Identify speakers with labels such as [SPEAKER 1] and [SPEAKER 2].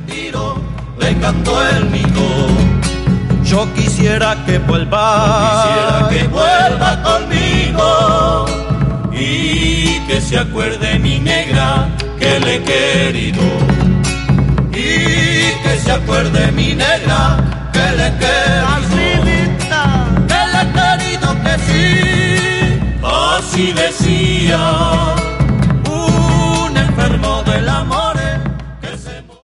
[SPEAKER 1] tiro, le cantó el mito. Yo quisiera que vuelva conmigo y que se acuerde mi negra que le he querido. Y que se acuerde mi negra que le he querido. Que le he querido que sí, así decía.